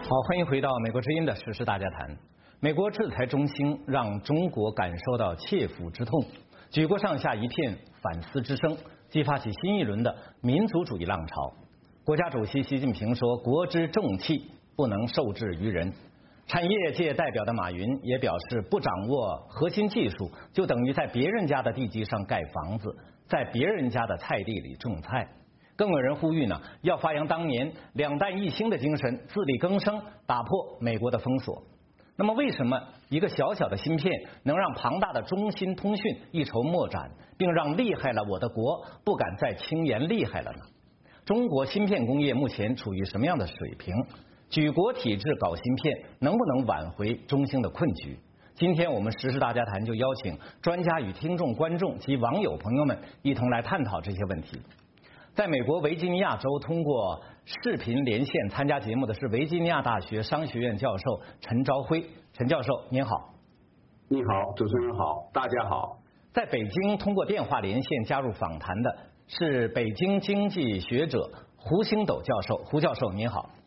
好，欢迎回到美国之音的时事大家谈。美国制裁中兴，让中国感受到切肤之痛，举国上下一片反思之声，激发起新一轮的民族主义浪潮。国家主席习近平说：“国之重器不能受制于人。”产业界代表的马云也表示，不掌握核心技术，就等于在别人家的地基上盖房子，在别人家的菜地里种菜。更有人呼吁呢，要发扬当年两弹一星的精神，自力更生，打破美国的封锁。那么，为什么一个小小的芯片能让庞大的中兴通讯一筹莫展，并让厉害了我的国不敢再轻言厉害了呢？中国芯片工业目前处于什么样的水平？举国体制搞芯片，能不能挽回中兴的困局？今天我们时事大家谈就邀请专家与听众、观众及网友朋友们一同来探讨这些问题。在美国维吉尼亚州通过视频连线参加节目的是维吉尼亚大学商学院教授陈朝晖。陈教授您好。 你好，主持人好，大家好。 在北京通过电话连线加入访谈的是北京经济学者胡星斗教授。胡教授您好。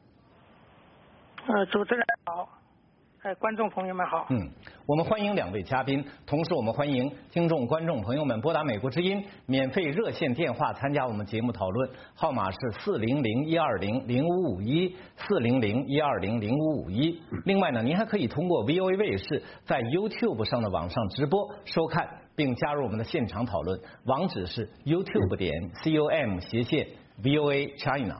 主持人好，观众朋友们好。 我们欢迎两位嘉宾，同时我们欢迎听众、观众朋友们拨打美国之音免费热线电话参加我们节目讨论，号码是400-120-0551，400-120-0551。另外呢，您还可以通过 VOA 卫视在 YouTube 上的网上直播收看，并加入我们的现场讨论，网址是 youtube.com/VOA China。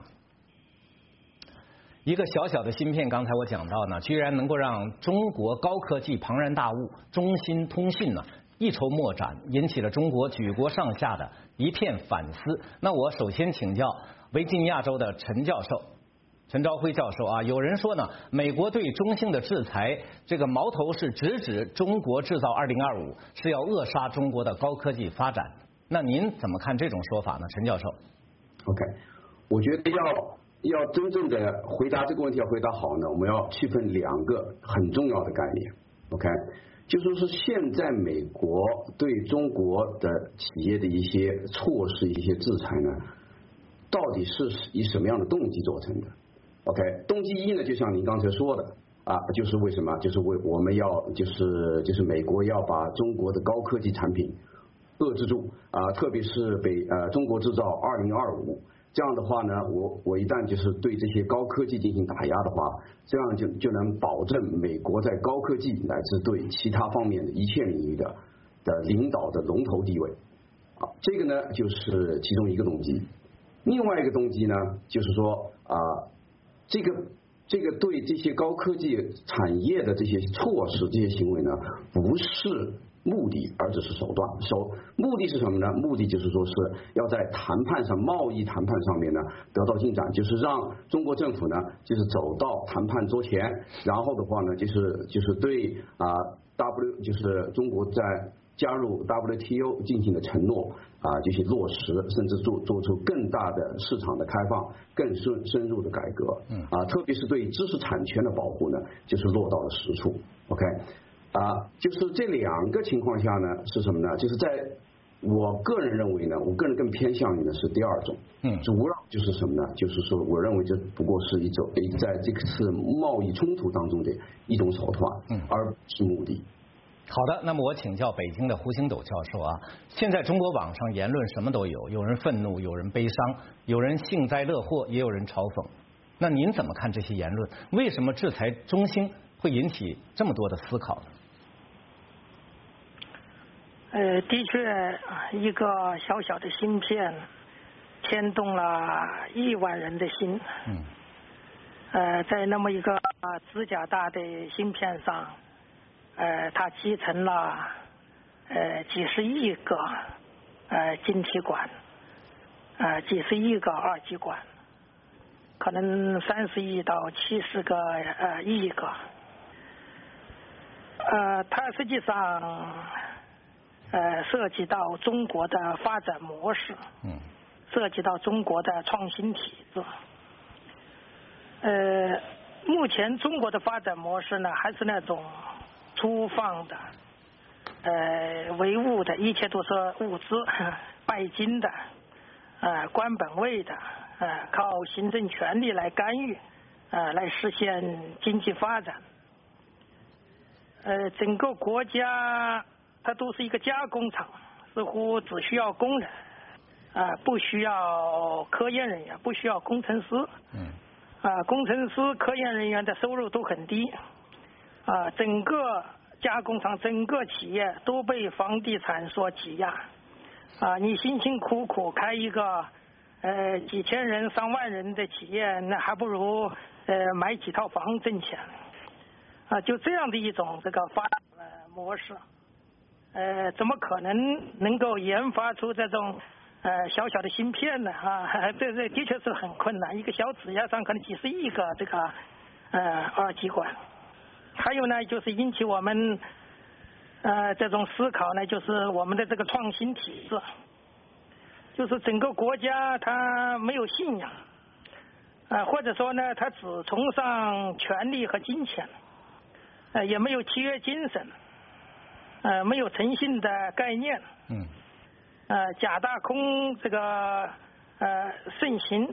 一个小小的芯片，刚才我讲到呢，居然能够让中国高科技庞然大物中兴通讯呢一筹莫展，引起了中国举国上下的一片反思。那我首先请教维吉尼亚州的陈教授，陈朝晖教授啊，有人说呢，美国对中兴的制裁，这个矛头是直指中国制造2025，是要扼杀中国的高科技发展。那您怎么看这种说法呢，陈教授 ？OK， 我觉得要真正的回答这个问题，要回答好呢，我们要区分两个很重要的概念。OK， 就说是现在美国对中国的企业的一些措施、一些制裁呢，到底是以什么样的动机做成的 ？OK， 动机一呢，就像您刚才说的啊，就是为什么？就是我们要就是美国要把中国的高科技产品遏制住啊，特别是中国制造2025。这样的话呢，我一旦就是对这些高科技进行打压的话，这样就能保证美国在高科技乃至对其他方面的一切领域的领导的龙头地位。啊，这个呢就是其中一个动机。另外一个动机呢，就是说这个对这些高科技产业的这些措施、这些行为呢，不是目的，而只是手段。目的是什么呢？目的就是说是要在谈判上、贸易谈判上面呢得到进展，就是让中国政府呢就是走到谈判桌前，然后的话呢就是对就是中国在加入 WTO 进行的承诺这些落实，甚至做出更大的市场的开放、更深入的改革特别是对知识产权的保护呢，就是落到了实处。OK。就是这两个情况下呢，是什么呢？就是在我个人认为呢，我个人更偏向于呢是第二种，主要就是什么呢？就是说，我认为这不过是一种在这次贸易冲突当中的一种手段，而不是目的。 好的，那么我请教北京的胡星斗教授啊，现在中国网上言论什么都有，有人愤怒，有人悲伤，有人幸灾乐祸，也有人嘲讽。那您怎么看这些言论？为什么制裁中兴会引起这么多的思考呢？ 的确，一个小小的芯片牵动了1万人的心。在那么一个指甲大的芯片上，它集成了几十亿个晶体管，几十亿个二极管，可能30亿到70个亿个。它实际上涉及到中国的发展模式，涉及到中国的创新体制。目前中国的发展模式呢，还是那种粗放的，唯物的，一切都是物资，拜金的，官本位的，靠行政权力来干预， 来实现经济发展。整个国家它都是一个加工厂，似乎只需要工人，不需要科研人员，不需要工程师。工程师、科研人员的收入都很低。整个加工厂、整个企业都被房地产所挤压。你辛辛苦苦开一个几千人、上万人的企业，那还不如买几套房挣钱。就这样的一种这个发展模式，怎么可能够研发出这种小小的芯片呢？这的确是很困难。一个小指甲上可能几十亿个这个二极管。还有呢，就是引起我们这种思考呢，就是我们的这个创新体制，就是整个国家它没有信仰，或者说呢，它只崇尚权力和金钱。也没有契约精神，没有诚信的概念，假大空这个盛行，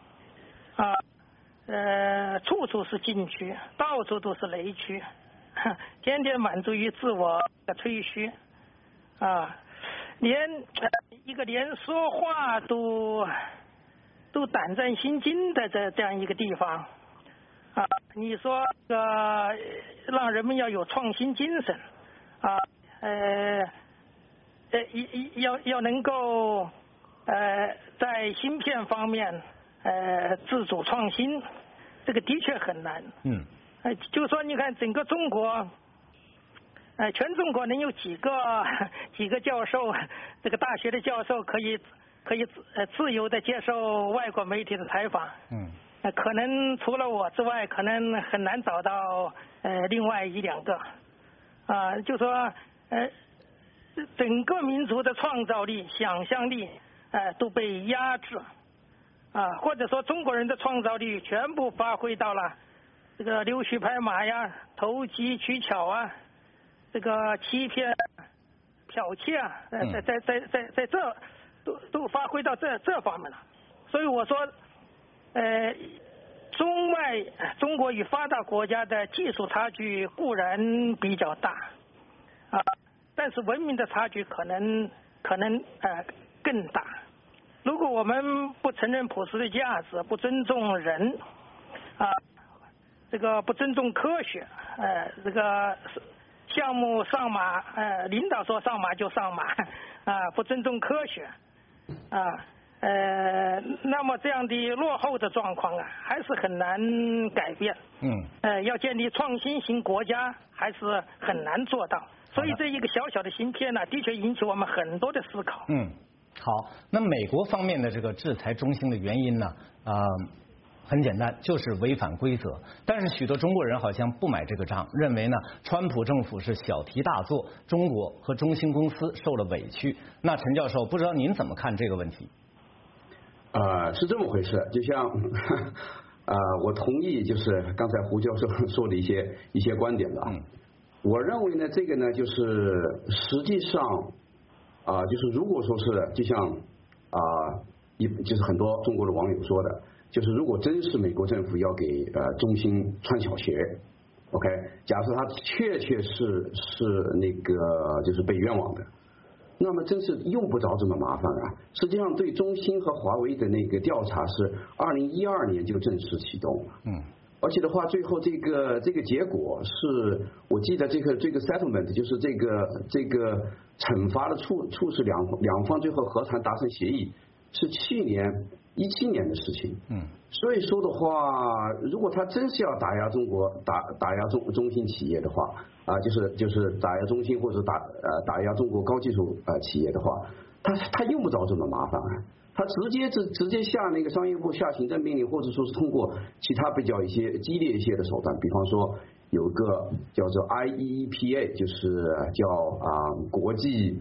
处处是禁区，到处都是雷区，天天满足于自我的吹嘘，连说话都胆战心惊的这样一个地方。你说让人们要有创新精神，要能够在芯片方面自主创新，这个的确很难。就说你看整个中国，全中国能有几个教授，这个大学的教授可以自由的接受外国媒体的采访。可能除了我之外，可能很难找到另外一两个。就说整个民族的创造力、想象力都被压制，或者说中国人的创造力全部发挥到了这个溜须拍马呀、投机取巧啊、这个欺骗、剽窃啊，在这都发挥到这方面了。所以我说。中国与发达国家的技术差距固然比较大，但是文明的差距可能更大。如果我们不承认普世的价值，不尊重人，这个不尊重科学，这个项目上马，领导说上马就上马，不尊重科学，那么这样的落后的状况还是很难改变。要建立创新型国家还是很难做到。所以这一个小小的芯片呢，的确引起我们很多的思考。 好，那美国方面的这个制裁中兴的原因呢？很简单，就是违反规则。但是许多中国人好像不买这个账，认为呢，川普政府是小题大做，中国和中兴公司受了委屈。那陈教授，不知道您怎么看这个问题？ 是这么回事，就像我同意，就是刚才胡教授说的一些观点吧。我认为呢，这个呢，就是实际上就是如果说是就像就是很多中国的网友说的，就是如果真是美国政府要给中兴穿小鞋 ，OK， 假设他确是那个就是被冤枉的。那么真是用不着这么麻烦啊！实际上，对中兴和华为的那个调查是2012年就正式启动了。而且的话，最后这个结果是，我记得这个 settlement 就是这个惩罚的促使两方最后和谈达成协议，是2017年的事情。所以说的话，如果他真是要打压中国、打压中兴企业的话，就是打压中兴或者打压中国高技术企业的话，他用不着这么麻烦啊。他直接下那个商业部下行政命令，或者说是通过其他比较一些激烈一些的手段，比方说有个叫做 IEEPA， 就是叫国际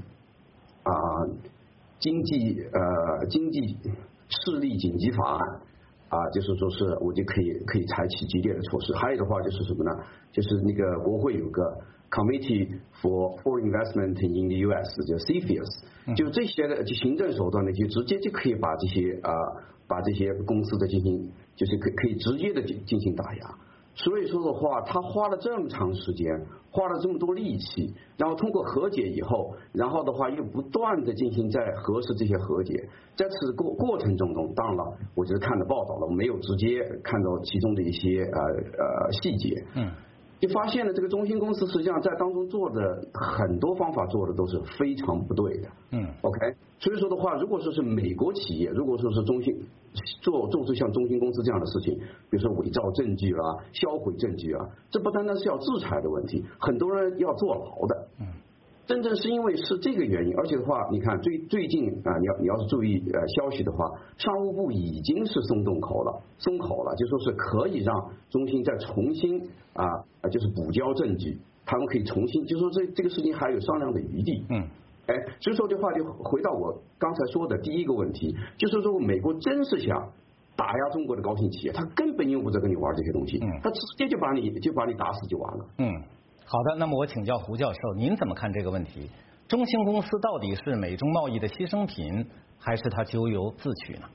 经济势力紧急法案。就是说是我就可以采取激烈的措施。还有的话就是什么呢？就是那个国会有个 Committee for Foreign Investment in the U.S. 叫 CFIUS， 就这些的行政手段呢，就直接就可以把这些公司的进行就是可以直接的进行打压。所以说的话，他花了这么长时间，花了这么多力气，然后通过和解以后，然后的话又不断的进行在核实这些和解，在此过程中，当然了，我只是看了报道了，我没有直接看到其中的一些细节，就发现了这个中兴公司实际上在当中做的很多方法做的都是非常不对的，OK， 所以说的话，如果说是美国企业，如果说是中兴做出像中兴公司这样的事情，比如说伪造证据啦、销毁证据啊，这不单单是要制裁的问题，很多人要坐牢的。真正是因为是这个原因，而且的话，你看最近啊，你要是注意消息的话，商务部已经是松口了，就说是可以让中兴再重新就是补交证据，他们可以重新，就说这个事情还有商量的余地。所以说的话就回到我刚才说的第一个问题，就是说美国真是想打压中国的高新企业，他根本用不着跟你玩这些东西，他直接就把你打死就完了。 好的，那么我请教胡教授，您怎么看这个问题？中兴公司到底是美中贸易的牺牲品，还是它咎由自取呢？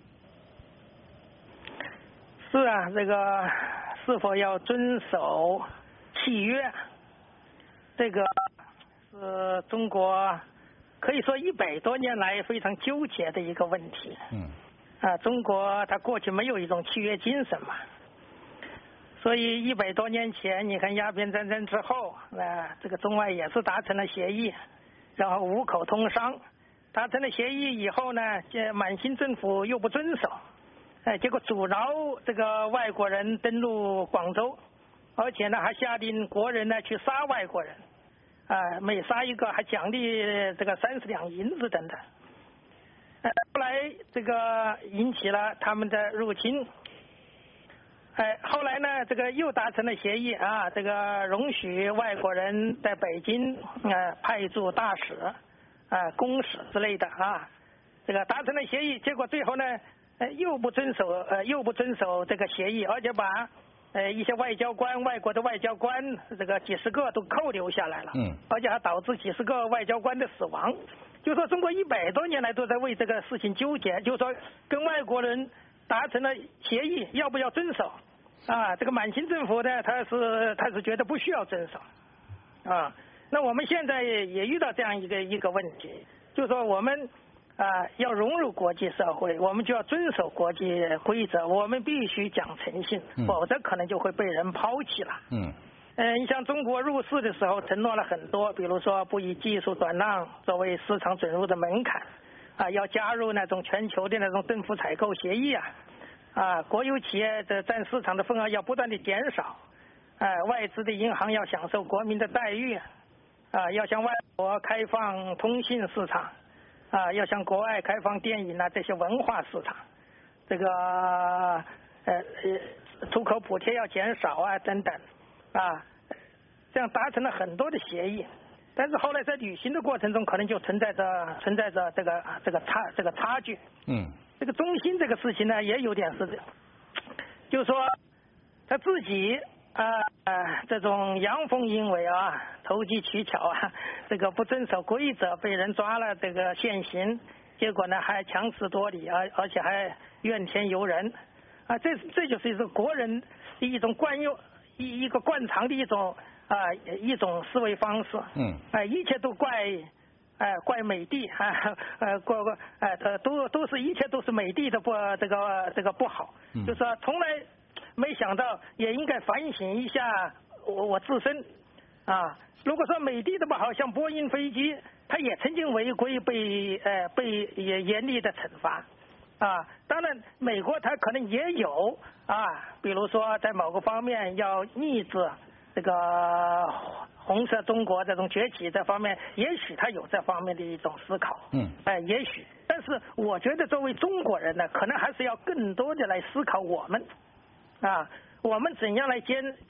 是啊，这个是否要遵守契约，这个是中国可以说100多年来非常纠结的一个问题。中国它过去没有一种契约精神嘛。所以100多年前，你看鸦片战争之后，这个中外也是达成了协议，然后5口通商，达成了协议以后呢，这满清政府又不遵守，结果阻挠这个外国人登陆广州，而且呢还下令国人呢去杀外国人，每杀一个还奖励这个30两银子等等。后来这个引起了他们的入侵。后来呢，这个又达成了协议这个容许外国人在北京派驻大使、公使之类的这个达成了协议，结果最后呢，又不遵守这个协议，而且把一些外国的外交官这个几十个都扣留下来了，而且还导致几十个外交官的死亡。就说中国100多年来都在为这个事情纠结，就说跟外国人达成了协议，要不要遵守？这个满清政府呢，他是觉得不需要遵守，那我们现在也遇到这样一个问题，就是说我们要融入国际社会，我们就要遵守国际规则，我们必须讲诚信，否则可能就会被人抛弃了。你像中国入世的时候承诺了很多，比如说不以技术转让作为市场准入的门槛，要加入那种全球的那种政府采购协议国有企业的占市场的份额要不断的减少，外资的银行要享受国民的待遇，要向外国开放通信市场，要向国外开放电影这些文化市场，这个出口补贴要减少等等，这样达成了很多的协议，但是后来在履行的过程中，可能就存在着这个差距。这个中兴这个事情呢，也有点是，就是说他自己这种阳奉阴违投机取巧这个不遵守规则，被人抓了这个现行，结果呢还强词夺理而且还怨天尤人这就是一个国人的一种一个惯常的一种思维方式。一切都怪美帝都是一切都是美帝的这个不好，就是说从来没想到也应该反省一下我自身如果说美帝的不好，像波音飞机，它也曾经违规被严厉的惩罚当然美国它可能也有比如说在某个方面要抑制这个红色中国这种崛起这方面，也许他有这方面的一种思考，也许，但是我觉得作为中国人呢，可能还是要更多的来思考我们我们怎样来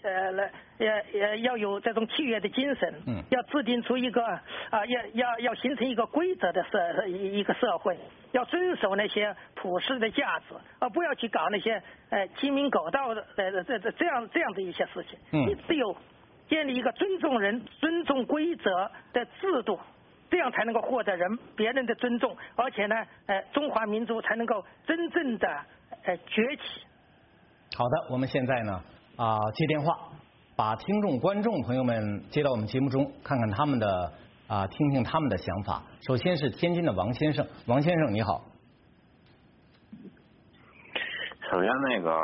要有这种契约的精神，要制定出一个要形成一个规则的一个社会，要遵守那些普世的价值，而不要去搞那些鸡鸣狗盗的这样的一些事情。你只有建立一个尊重人、尊重规则的制度，这样才能够获得别人的尊重，而且呢，中华民族才能够真正的崛起。 好的，我们现在呢接电话，把听众观众朋友们接到我们节目中，看看他们的听听他们的想法。首先是天津的王先生，王先生你好。 首先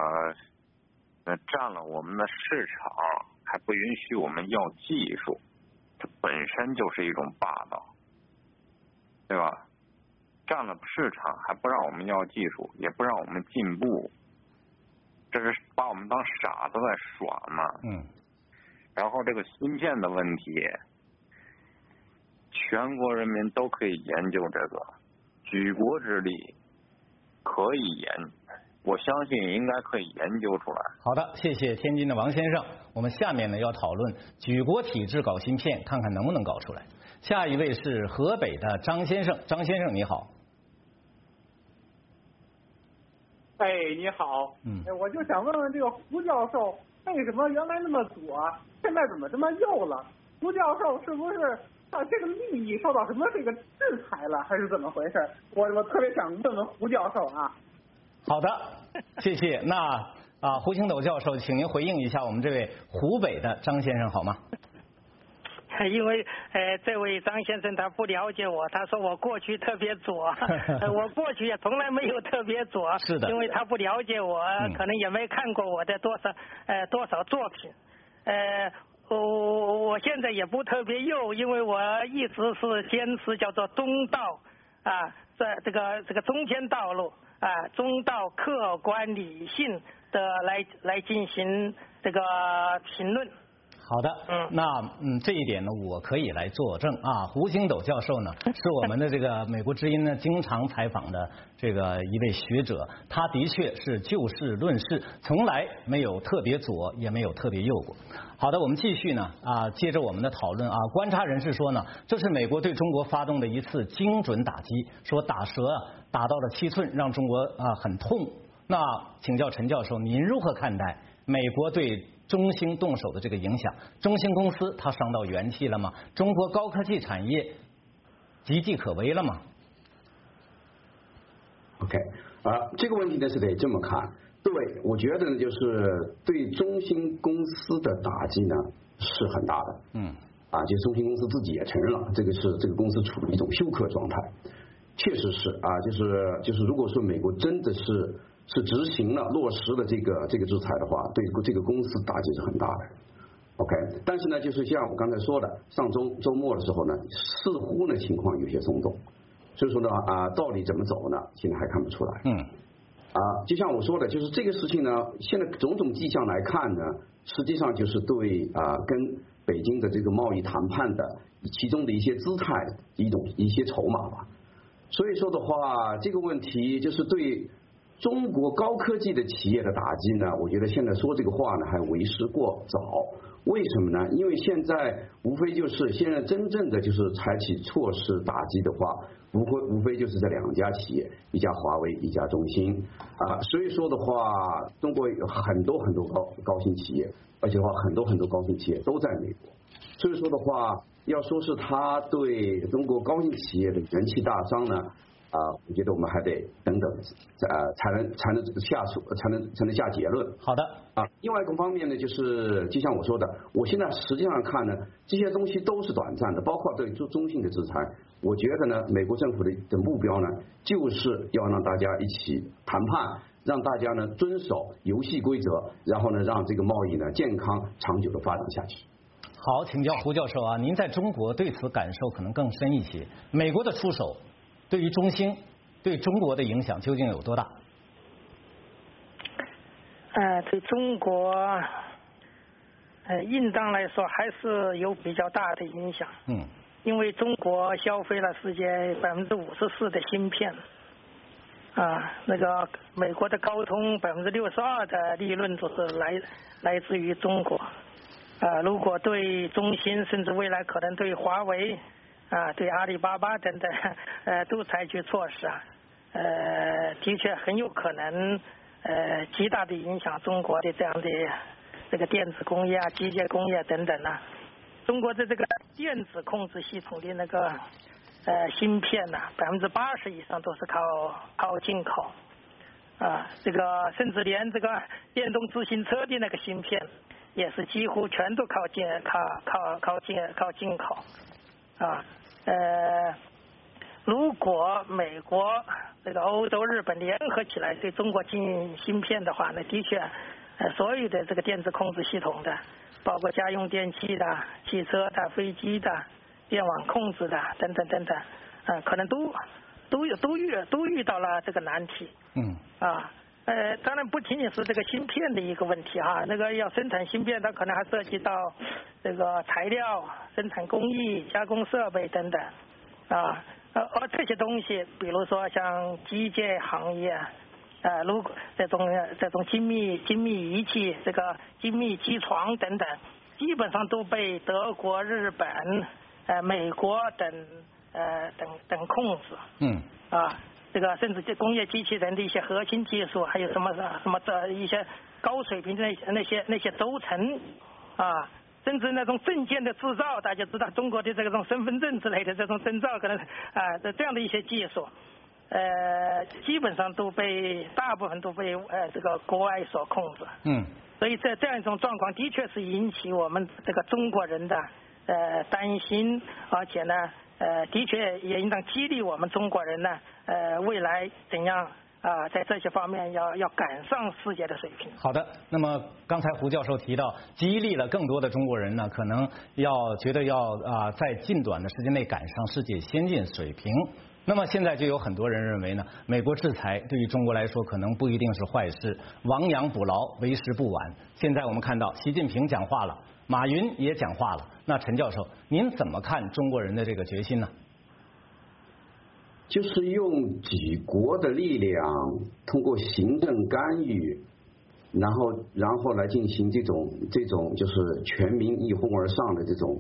占了我们的市场，还不允许我们要技术，这本身就是一种霸道，对吧？占了市场还不让我们要技术，也不让我们进步，这是把我们当傻子在耍嘛。然后这个芯片的问题，全国人民都可以研究这个，举国之力可以我相信应该可以研究出来。好的，谢谢天津的王先生。我们下面呢要讨论举国体制搞芯片，看看能不能搞出来。下一位是河北的张先生，张先生你好。 哎，你好。我就想问问这个胡教授，为什么原来那么左，现在怎么这么右了？胡教授是不是这个利益受到什么这个制裁了，还是怎么回事？我特别想问问胡教授啊。 好的，谢谢。那胡星斗教授，请您回应一下我们这位湖北的张先生好吗？ 因为这位张先生他不了解我，他说我过去特别左，我过去也从来没有特别左， 是的， 因为他不了解我，可能也没看过我的多少作品，我现在也不特别右，因为我一直是坚持叫做中道这个中间道路中道客观理性的来进行这个评论。 好的，那这一点呢，我可以来作证胡星斗教授呢，是我们的这个美国之音呢经常采访的这个一位学者，他的确是就事论事，从来没有特别左，也没有特别右过。好的，我们继续呢接着我们的讨论观察人士说呢，这是美国对中国发动的一次精准打击，说打蛇打到了7寸，让中国很痛。那请教陈教授，您如何看待美国对中兴动手的这个影响？中兴公司它伤到元气了吗？中国高科技产业岌岌可危了吗 ？OK， 这个问题呢是得这么看。对，我觉得呢就是对中兴公司的打击呢是很大的。就中兴公司自己也承认了，这个公司处于一种休克状态。确实是就是如果说美国真的是执行了落实了这个制裁的话，对这个公司打击是很大的。OK， 但是呢，就是像我刚才说的，上周末的时候呢，似乎呢情况有些松动，所以说呢到底怎么走呢，现在还看不出来。就像我说的，就是这个事情呢，现在种种迹象来看呢，实际上就是对跟北京的这个贸易谈判的其中的一些姿态一些筹码吧。所以说的话，这个问题就是对中国高科技的企业的打击呢，我觉得现在说这个话呢还为时过早。为什么呢？因为现在无非就是现在真正的就是采取措施打击的话，无非就是这2家企业，一家华为，一家中兴所以说的话，中国有很多高新企业，而且的话很多高新企业都在美国。所以说的话，要说是他对中国高新企业的元气大伤呢，我觉得我们还得等等，才能下结论。 好的另外一个方面呢，就是就像我说的，我现在实际上看呢，这些东西都是短暂的，包括对中性的制裁。我觉得呢，美国政府的目标呢，就是要让大家一起谈判，让大家呢遵守游戏规则，然后呢让这个贸易呢健康长久的发展下去。 好，请教胡教授您在中国对此感受可能更深一些。美国的出手对于中兴对中国的影响究竟有多大？ 对中国应当来说还是有比较大的影响。因为中国消费了世界54%的芯片，那个美国的高通62%的利润都是来自于中国。如果对中兴，甚至未来可能对华为对阿里巴巴等等都采取措施的确很有可能极大的影响中国的这样的这个电子工业机械工业等等中国的这个电子控制系统的那个芯片80%以上都是靠进口。 这个甚至连这个电动自行车的那个芯片，也是几乎全都靠进口。如果美国这个欧洲、日本联合起来对中国进芯片的话，那的确，所有的这个电子控制系统的，包括家用电器的、汽车的、飞机的、电网控制的等等，可能都遇到了这个难题。当然不仅仅是这个芯片的一个问题哈，那个要生产芯片，它可能还涉及到这个材料、生产工艺、加工设备等等，而这些东西，比如说像机械行业，如果这种精密仪器、这个精密机床等等，基本上都被德国、日本、美国等控制。这个甚至这工业机器人的一些核心技术，还有什么的一些高水平的那些轴承甚至那种证件的制造，大家知道中国的这种身份证之类的这种证照，可能这样的一些技术，基本上大部分都被这个国外所控制。所以这样一种状况，的确是引起我们这个中国人的担心，而且呢。的确也应当激励我们中国人呢，未来怎样在这些方面要赶上世界的水平。 好的，那么刚才胡教授提到，激励了更多的中国人呢，可能觉得要在近短的时间内赶上世界先进水平。那么现在就有很多人认为呢，美国制裁对于中国来说可能不一定是坏事，亡羊补牢，为时不晚。现在我们看到习近平讲话了。马云也讲话了，那陈教授，您怎么看中国人的这个决心呢？ 就是用几国的力量，通过行政干预，然后来进行这种就是全民一哄而上的这种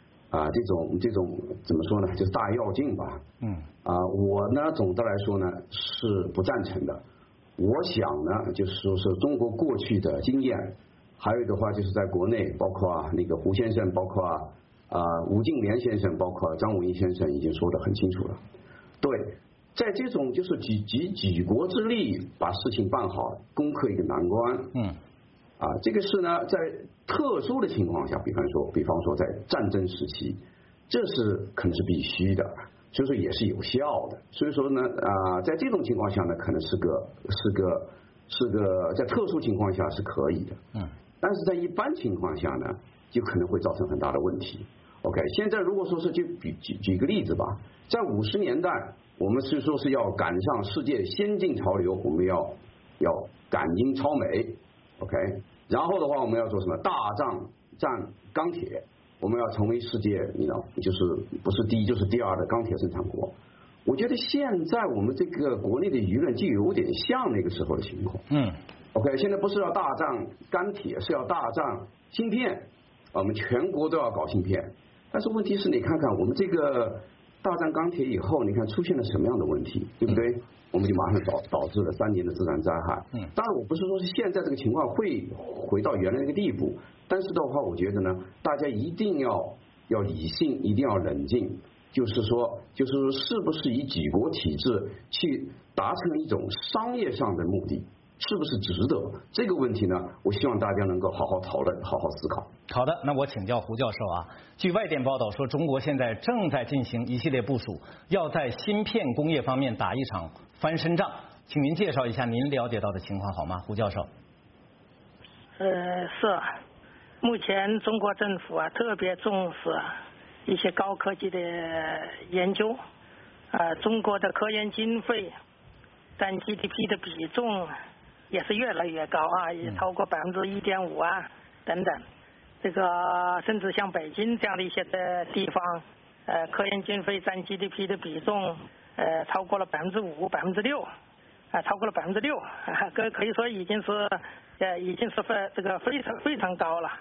怎么说呢？就是大跃进吧。我呢总的来说呢是不赞成的。我想呢就是说是中国过去的经验。还有的话就是在国内，包括那个胡先生，包括吴敬琏先生，包括张文义先生已经说得很清楚了。对，在这种就是举国之力把事情办好，攻克一个难关。这个是呢在特殊的情况下，比方说在战争时期，这是可能是必须的，所以说也是有效的。所以说呢在这种情况下呢，可能是个在特殊情况下是可以的。但是在一般情况下呢，就可能会造成很大的问题。OK， 现在如果说是就举个例子吧，在50年代，我们是说是要赶上世界先进潮流，我们要赶英超美 ，OK， 然后的话我们要做什么？大战钢铁，我们要成为世界就是不是第一就是第二的钢铁生产国。我觉得现在我们这个国内的舆论就有点像那个时候的情况。OK， 现在不是要大战钢铁，是要大战芯片，我们全国都要搞芯片。但是问题是你看看我们这个大战钢铁以后，你看出现了什么样的问题，对不对？我们就马上导致了3年的自然灾害。当然我不是说是现在这个情况会回到原来那个地步，但是的话，我觉得呢，大家一定要理性，一定要冷静。就是说是不是以举国体制去达成一种商业上的目的，是不是值得这个问题呢？我希望大家能够好好讨论，好好思考。 好的，那我请教胡教授据外电报道说，中国现在正在进行一系列部署，要在芯片工业方面打一场翻身仗，请您介绍一下您了解到的情况好吗，胡教授？ 是，目前中国政府特别重视一些高科技的研究，中国的科研经费占 GDP 的比重也是越来越高也超过1.5%等等。这个甚至像北京这样的一些地方，科研经费占 GDP 的比重超过了5%、6%，超过了6%，可以说已经是这个非常高了。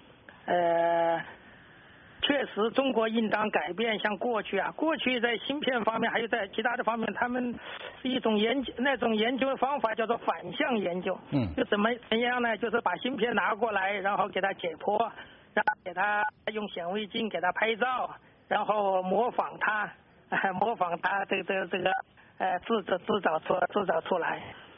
确实，中国应当改变像过去在芯片方面，还有在其他的方面，他们是一种那种研究方法叫做反向研究。就怎样呢？就是把芯片拿过来，然后给它解剖，然后给它用显微镜给它拍照，然后模仿它这个制造出来。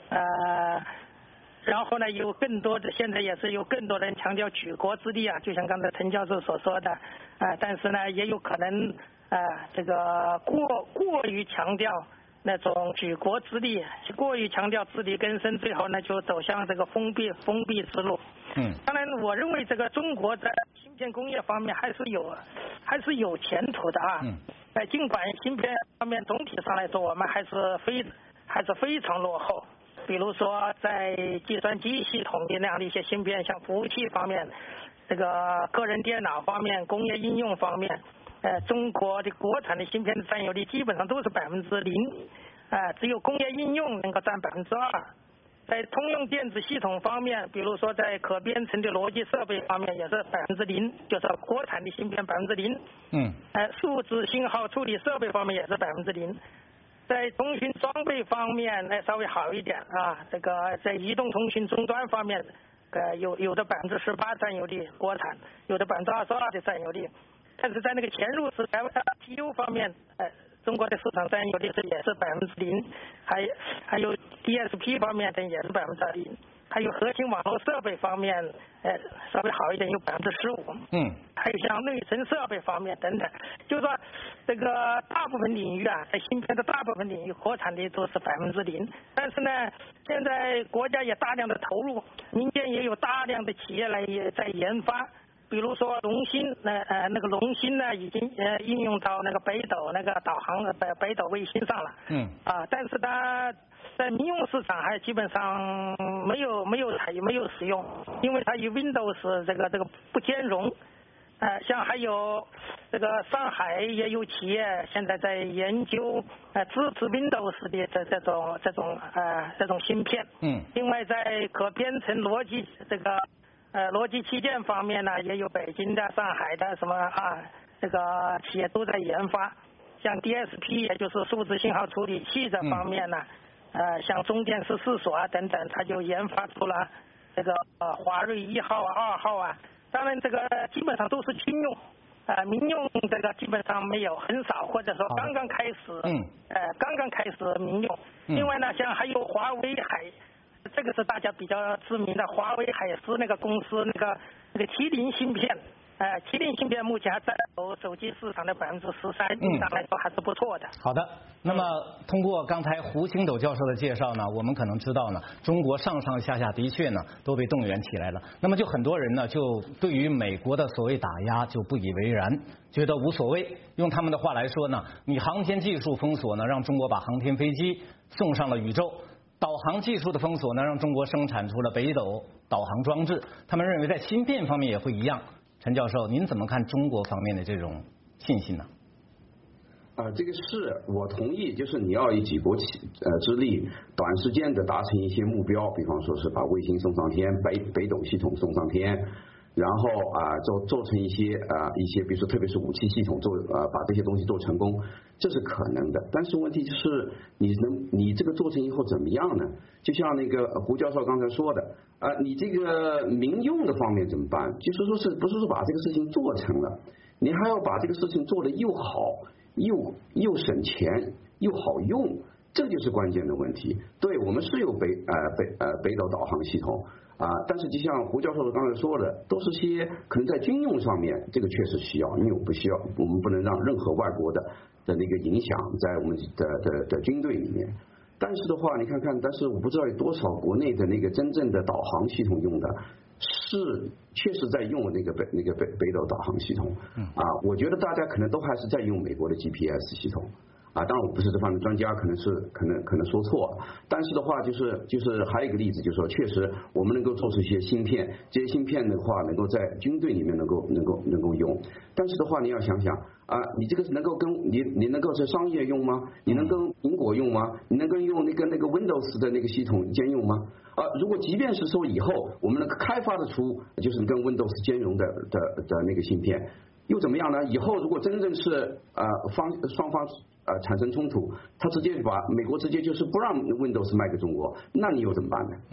然后呢，有更多的现在也是有更多人强调举国之力啊，就像刚才陈教授所说的，但是呢，也有可能这个过于强调那种举国之力，过于强调自力更生，最后呢就走向这个封闭之路。当然，我认为这个中国在芯片工业方面还是有前途的啊。尽管芯片方面总体上来说，我们还是非常落后。比如说，在计算机系统的那样的一些芯片，像服务器方面，这个个人电脑方面，工业应用方面，中国的国产的芯片的占有率基本上都是0%，只有工业应用能够占2%。在通用电子系统方面，比如说在可编程的逻辑设备方面也是0%，就是国产的芯片0%。数字信号处理设备方面也是0%。在通讯装备方面呢稍微好一点啊，这个在移动通讯终端方面，有的18%占有率国产，有的22%的占有率，但是在那个潜入式 LTU 方面，中国的市场占有率也是0%，还有 DSP 方面等也是0%，还有核心网络设备方面，稍微好一点有15%，还有像内存设备方面等等，就是说这个大部分领域啊，在芯片的大部分领域，国产的都是0%，但是呢，现在国家也大量的投入，民间也有大量的企业也在研发。比如说龙芯，那个龙芯呢，已经应用到那个北斗那个导航北斗卫星上了。但是它在民用市场还基本上没有使用，因为它与 Windows 这个不兼容。像还有这个上海也有企业现在在研究支持 Windows 的这种芯片。另外在可编程逻辑逻辑器件方面呢，也有北京的、上海的什么这个企业都在研发。像 DSP 也就是数字信号处理器这方面呢，像中电14所等等，它就研发出了这个华瑞1号2号啊。当然这个基本上都是军用，民用这个基本上没有，很少，或者说刚刚开始民用。另外呢，像还有华为这个是大家比较知名的华为海思那个公司那个麒麟芯片，麒麟芯片目前还占手机市场的13%，应当来说还是不错的。 好的，那么通过刚才胡星斗教授的介绍呢，我们可能知道呢，中国上上下下的确呢都被动员起来了。那么就很多人呢就对于美国的所谓打压就不以为然，觉得无所谓。用他们的话来说呢，你航天技术封锁呢，让中国把航天飞机送上了宇宙。导航技术的封锁呢，让中国生产出了北斗导航装置。他们认为在芯片方面也会一样。陈教授，您怎么看中国方面的这种信心呢？ 这个是我同意，就是你要以举国之力，短时间的达成一些目标，比方说是把卫星送上天，北斗系统送上天，然后做成一些比如说特别是武器系统把这些东西做成功，这是可能的。但是问题就是你这个做成以后怎么样呢？就像那个胡教授刚才说的，你这个民用的方面怎么办？就是说不是说把这个事情做成了，你还要把这个事情做得又好又省钱又好用，这就是关键的问题。对，我们是有北斗导航系统。但是就像胡教授刚才说的，都是些可能在军用上面，这个确实需要，因为我们不能让任何外国的那个影响在我们的军队里面。但是的话，你看看，但是我不知道有多少国内的那个真正的导航系统用的是确实在用那个北斗导航系统。我觉得大家可能都还是在用美国的 GPS 系统。当然我不是这方面的专家，可能说错了。但是的话，就是还有一个例子，就是说确实我们能够做出一些芯片，这些芯片的话能够在军队里面能够用。但是的话，你要想想你这个是能够跟你能够在商业用吗？你能跟苹果用吗？你能跟用那个 Windows 的那个系统兼用吗？如果即便是说以后我们能够开发得出就是跟 Windows 兼容的那个芯片，又怎么样呢？以后如果真正是双方产生冲突，他美国直接就是不让 Windows 卖给中国，那你又怎么办呢？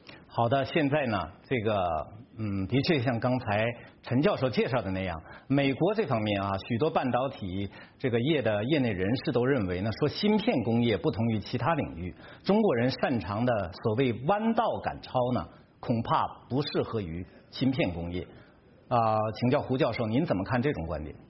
好的，现在呢，这个的确像刚才陈教授介绍的那样，美国这方面啊，许多半导体这个业的业内人士都认为呢，说芯片工业不同于其他领域，中国人擅长的所谓弯道赶超呢，恐怕不适合于芯片工业。请教胡教授，您怎么看这种观点？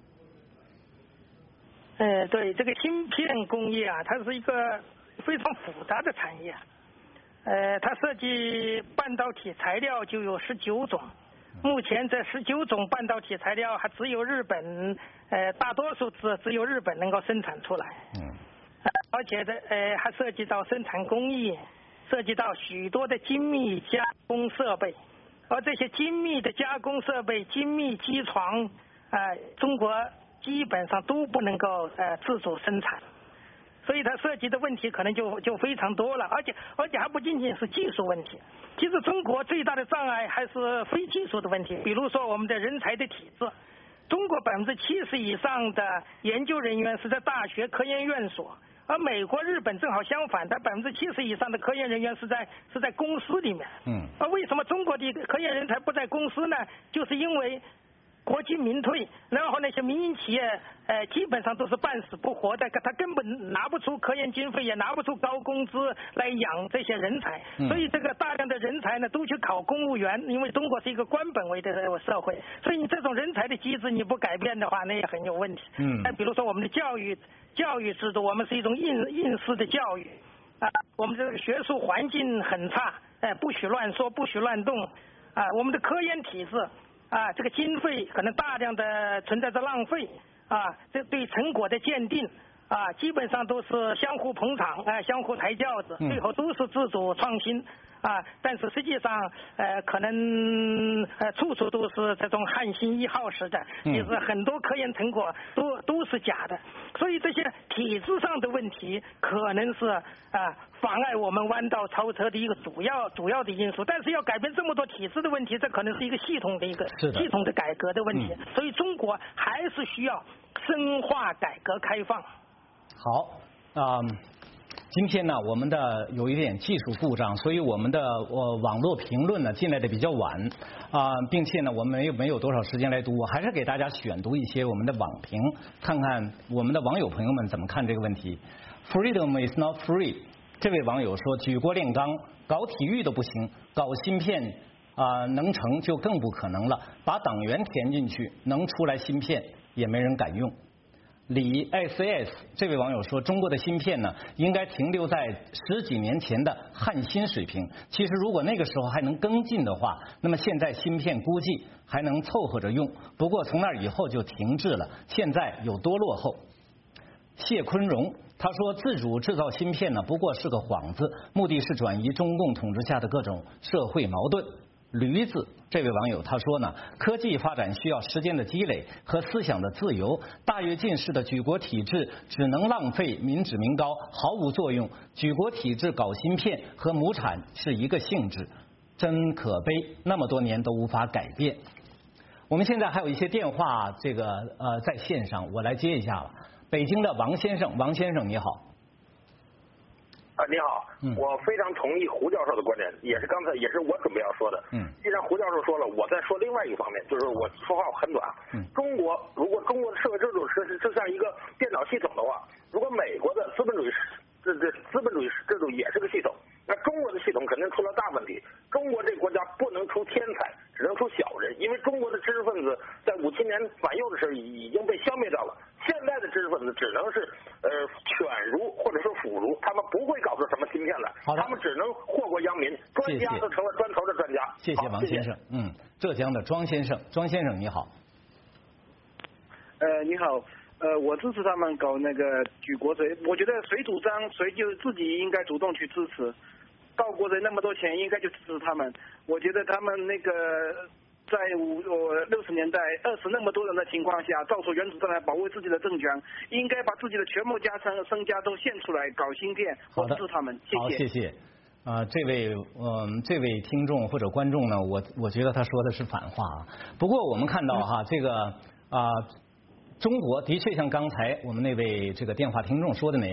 对这个芯片工业啊，它是一个非常复杂的产业。它涉及半导体材料就有19种，目前这19种半导体材料还只有日本，大多数只有日本能够生产出来。而且还涉及到生产工艺，涉及到许多的精密加工设备，而这些精密的加工设备、精密机床，中国基本上都不能够自主生产。所以它涉及的问题可能就非常多了，而且还不仅仅是技术问题。其实中国最大的障碍还是非技术的问题，比如说我们的人才的体制。中国70%以上的研究人员是在大学科研院所，而美国、日本正好相反，它70%以上的科研人员是在公司里面。而为什么中国的科研人才不在公司呢？就是因为国进民退，然后那些民营企业基本上都是半死不活的，他根本拿不出科研经费，也拿不出高工资来养这些人才，所以这个大量的人才呢都去考公务员，因为中国是一个官本位的社会，所以你这种人才的机制你不改变的话，那也很有问题。比如说我们的教育制度，我们是一种应试的教育我们这个学术环境很差，不许乱说，不许乱动我们的科研体制这个经费可能大量的存在着浪费这对成果的鉴定基本上都是相互捧场相互抬轿子，最后都是自主创新但是实际上可能处处都是这种汉芯1号式的，就是很多科研成果都是假的，所以这些体制上的问题可能是妨碍我们弯道超车的一个主要的因素。但是要改变这么多体制的问题，这可能是一个系统的改革的问题。所以中国还是需要深化改革开放。 好今天呢，我们的有一点技术故障，所以我们的网络评论呢进来的比较晚并且呢，我们没有多少时间来读，我还是给大家选读一些我们的网评，看看我们的网友朋友们怎么看这个问题。Freedom is not free， 这位网友说，举国炼钢，搞体育都不行，搞芯片能成就更不可能了，把党员填进去，能出来芯片也没人敢用。李 ICS 这位网友说，中国的芯片呢，应该停留在10几年前的汉芯水平。其实如果那个时候还能跟进的话，那么现在芯片估计还能凑合着用。不过从那以后就停滞了，现在有多落后？谢坤荣他说，自主制造芯片呢，不过是个幌子，目的是转移中共统治下的各种社会矛盾。驴子这位网友他说呢，科技发展需要时间的积累和思想的自由，大跃进式的举国体制只能浪费民脂民膏，毫无作用。举国体制搞芯片和亩产是一个性质，真可悲，那么多年都无法改变。我们现在还有一些电话在线上，我来接一下了。北京的王先生，王先生你好。 你好，我非常同意胡教授的观点，也是我准备要说的。既然胡教授说了，我再说另外一个方面，就是我说话很短。如果中国的社会制度是像一个电脑系统的话，如果美国的资本主义制度也是个系统，那中国的系统肯定出了大问题。中国这个国家不能出天才，只能出小人，因为中国的知识分子在57年反右的时候已经被消灭掉了。现在的知识分子只能是犬儒或者说腐儒，他们不会搞出什么芯片来，他们只能祸国殃民，专家都成了砖头的专家。 谢谢王先生。浙江的庄先生，庄先生你好。 你好，我支持他们搞那个举国贼，我觉得谁主张谁就自己应该主动去支持，盗国贼那么多钱应该就支持他们。我觉得他们那个在60年代20那么多人的情况下，造出原子弹来保卫自己的政权，应该把自己的全部身家都献出来搞芯片。我支持他们。 好，谢谢。这位听众或者观众呢，我觉得他说的是反话不过我们看到中国的确像刚才我们那位这个电话听众说的那样，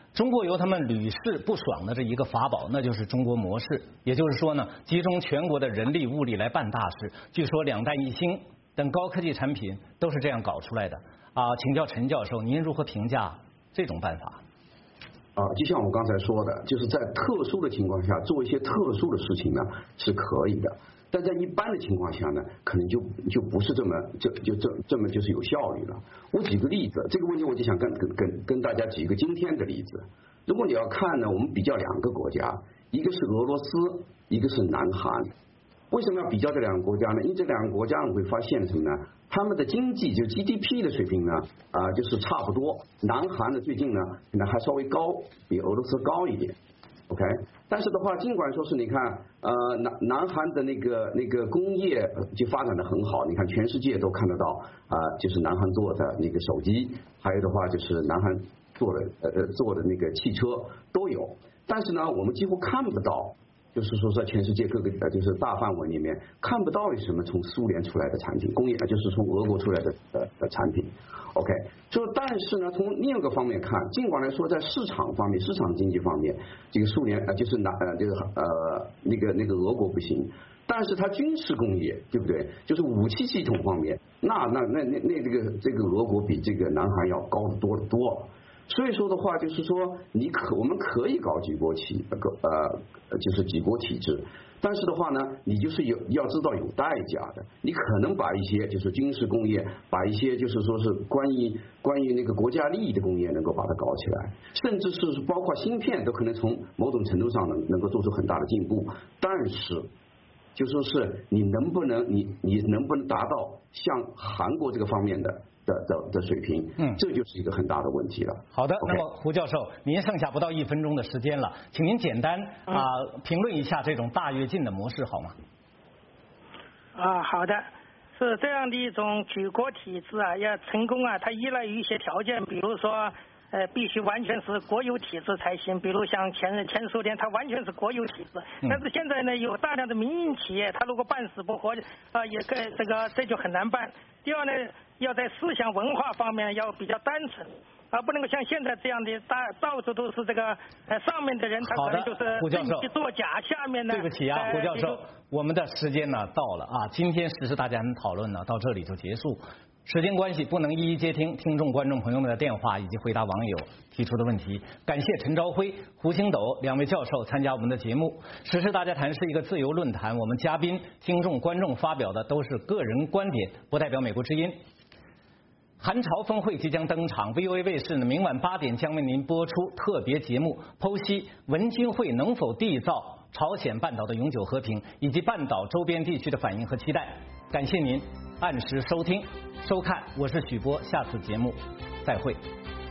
中国有他们屡试不爽的这一个法宝，那就是中国模式。也就是说呢，集中全国的人力物力来办大事。据说两弹一星等高科技产品都是这样搞出来的啊。请教陈教授，您如何评价这种办法？ 就像我刚才说的，就是在特殊的情况下做一些特殊的事情呢是可以的，但在一般的情况下呢，可能就不是这么就是有效率了。我举个例子，这个问题我就想跟大家举一个今天的例子。如果你要看呢，我们比较两个国家，一个是俄罗斯，一个是南韩。为什么要比较这两个国家呢？因为这两个国家你会发现什么呢？他们的经济就 GDP 的水平呢，就是差不多。南韩呢最近呢可能还稍微高，比俄罗斯高一点。OK， 但是的话，尽管说是你看，南韩的那个工业就发展的很好，你看全世界都看得到就是南韩做的那个手机，还有的话就是南韩做的那个汽车都有，但是呢，我们几乎看不到。就是说，在全世界各个就是大范围里面看不到有什么从苏联出来的产品，工业就是从俄国出来的产品。OK， 但是呢，从另一个方面看，尽管来说在市场方面、市场经济方面，这个苏联就是那个俄国不行，但是它军事工业对不对？就是武器系统方面，那这个俄国比这个南韩要高得多得多。所以说的话，就是说我们可以搞举国就是举国体制，但是的话呢，你就是要知道有代价的。你可能把一些就是军事工业，把一些就是说是关于那个国家利益的工业能够把它搞起来，甚至是包括芯片都可能从某种程度上能够做出很大的进步。但是就说是你能不能达到像韩国这个方面的水平，这就是一个很大的问题了。 好的，那么胡教授，您剩下不到1分钟的时间了，请您简单评论一下这种大跃进的模式好吗？ 好的，是这样的一种举国体制要成功它依赖于一些条件，比如说必须完全是国有体制才行，比如像前苏联它完全是国有体制，但是现在呢有大量的民营企业，它如果半死不活也这就很难办。第二呢，要在思想文化方面要比较单纯，而不能够像现在这样的到处都是这个上面的人他可能就是政绩作假，下面呢对不起胡教授，我们的时间呢到了今天时事大家谈讨论呢到这里就结束。时间关系不能一一接听听众观众朋友们的电话以及回答网友提出的问题，感谢陈朝晖、胡星斗2位教授参加我们的节目。时事大家谈是一个自由论坛，我们嘉宾、听众、观众发表的都是个人观点，不代表美国之音。韩朝峰会即将登场 ，VOA 卫视呢明晚8点将为您播出特别节目，剖析文金会能否缔造朝鲜半岛的永久和平，以及半岛周边地区的反应和期待。感谢您按时收听收看，我是许波，下次节目再会。